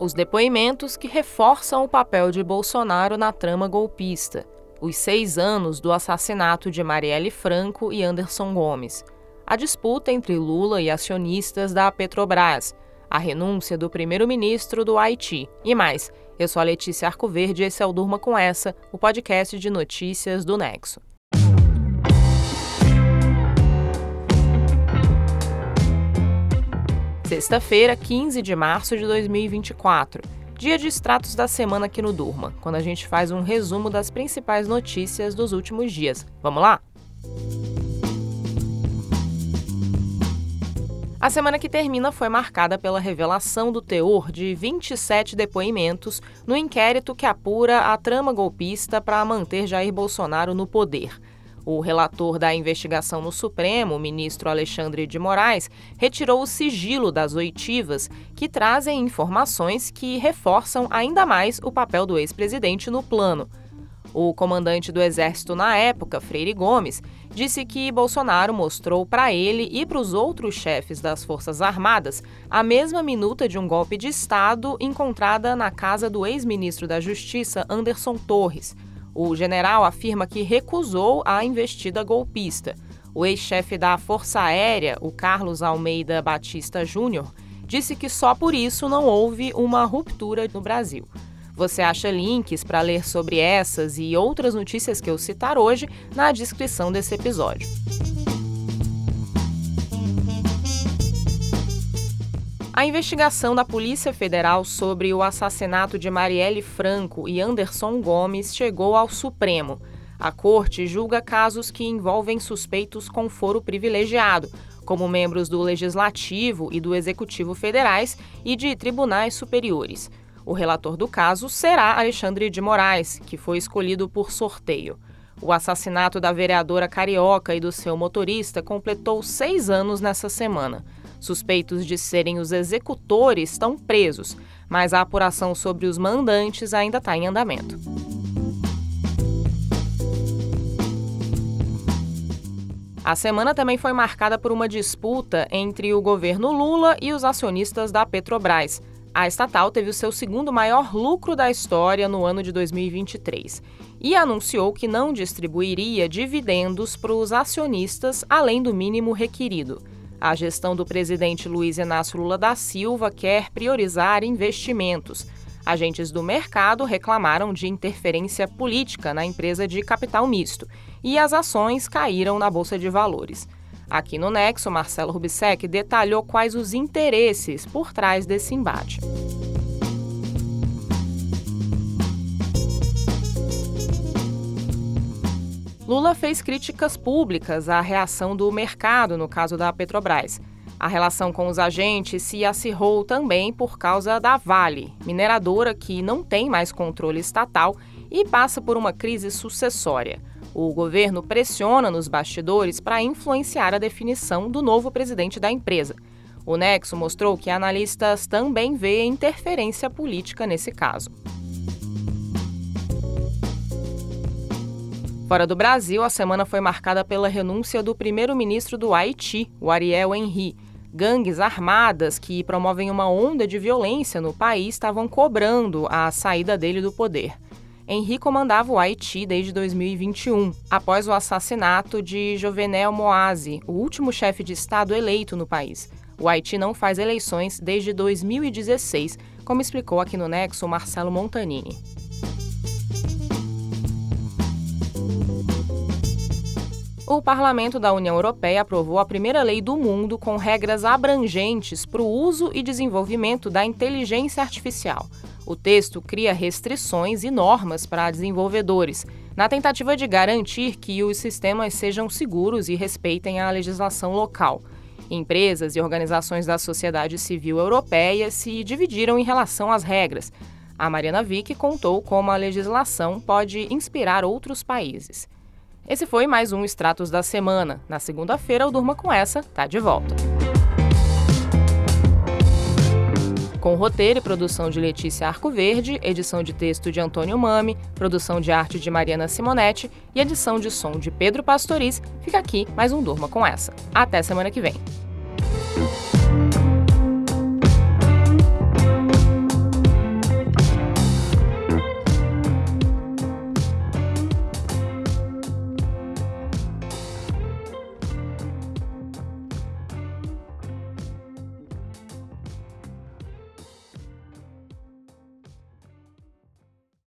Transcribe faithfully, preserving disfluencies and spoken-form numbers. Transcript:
Os depoimentos que reforçam o papel de Bolsonaro na trama golpista. Os seis anos do assassinato de Marielle Franco e Anderson Gomes. A disputa entre Lula e acionistas da Petrobras. A renúncia do primeiro-ministro do Haiti. E mais. Eu sou a Letícia Arcoverde e esse é o Durma Com Essa, o podcast de notícias do Nexo. Sexta-feira, quinze de março de dois mil e vinte e quatro. Dia de extratos da semana aqui no Durma, quando a gente faz um resumo das principais notícias dos últimos dias. Vamos lá? A semana que termina foi marcada pela revelação do teor de vinte e sete depoimentos no inquérito que apura a trama golpista para manter Jair Bolsonaro no poder. O relator da investigação no Supremo, o ministro Alexandre de Moraes, retirou o sigilo das oitivas, que trazem informações que reforçam ainda mais o papel do ex-presidente no plano. O comandante do Exército na época, Freire Gomes, disse que Bolsonaro mostrou para ele e para os outros chefes das Forças Armadas a mesma minuta de um golpe de Estado encontrada na casa do ex-ministro da Justiça, Anderson Torres. O general afirma que recusou a investida golpista. O ex-chefe da Força Aérea, o Carlos Almeida Batista Júnior, disse que só por isso não houve uma ruptura no Brasil. Você acha links para ler sobre essas e outras notícias que eu citar hoje na descrição desse episódio. A investigação da Polícia Federal sobre o assassinato de Marielle Franco e Anderson Gomes chegou ao Supremo. A Corte julga casos que envolvem suspeitos com foro privilegiado, como membros do Legislativo e do Executivo federais e de tribunais superiores. O relator do caso será Alexandre de Moraes, que foi escolhido por sorteio. O assassinato da vereadora carioca e do seu motorista completou seis anos nessa semana. Suspeitos de serem os executores estão presos, mas a apuração sobre os mandantes ainda está em andamento. A semana também foi marcada por uma disputa entre o governo Lula e os acionistas da Petrobras. A estatal teve o seu segundo maior lucro da história no ano de dois mil e vinte e três e anunciou que não distribuiria dividendos para os acionistas além do mínimo requerido. A gestão do presidente Luiz Inácio Lula da Silva quer priorizar investimentos. Agentes do mercado reclamaram de interferência política na empresa de capital misto e as ações caíram na Bolsa de Valores. Aqui no Nexo, Marcelo Rubissec detalhou quais os interesses por trás desse embate. Lula fez críticas públicas à reação do mercado no caso da Petrobras. A relação com os agentes se acirrou também por causa da Vale, mineradora que não tem mais controle estatal e passa por uma crise sucessória. O governo pressiona nos bastidores para influenciar a definição do novo presidente da empresa. O Nexo mostrou que analistas também veem interferência política nesse caso. Fora do Brasil, a semana foi marcada pela renúncia do primeiro-ministro do Haiti, o Ariel Henry. Gangues armadas que promovem uma onda de violência no país estavam cobrando a saída dele do poder. Henry comandava o Haiti desde dois mil e vinte e um, após o assassinato de Jovenel Moise, o último chefe de Estado eleito no país. O Haiti não faz eleições desde dois mil e dezesseis, como explicou aqui no Nexo Marcelo Montanini. O Parlamento da União Europeia aprovou a primeira lei do mundo com regras abrangentes para o uso e desenvolvimento da inteligência artificial. O texto cria restrições e normas para desenvolvedores, na tentativa de garantir que os sistemas sejam seguros e respeitem a legislação local. Empresas e organizações da sociedade civil europeia se dividiram em relação às regras. A Mariana Vick contou como a legislação pode inspirar outros países. Esse foi mais um Extratos da Semana. Na segunda-feira, o Durma Com Essa tá de volta. Com roteiro e produção de Letícia Arcoverde, edição de texto de Antônio Mami, produção de arte de Mariana Simonetti e edição de som de Pedro Pastoriz, fica aqui mais um Durma Com Essa. Até semana que vem.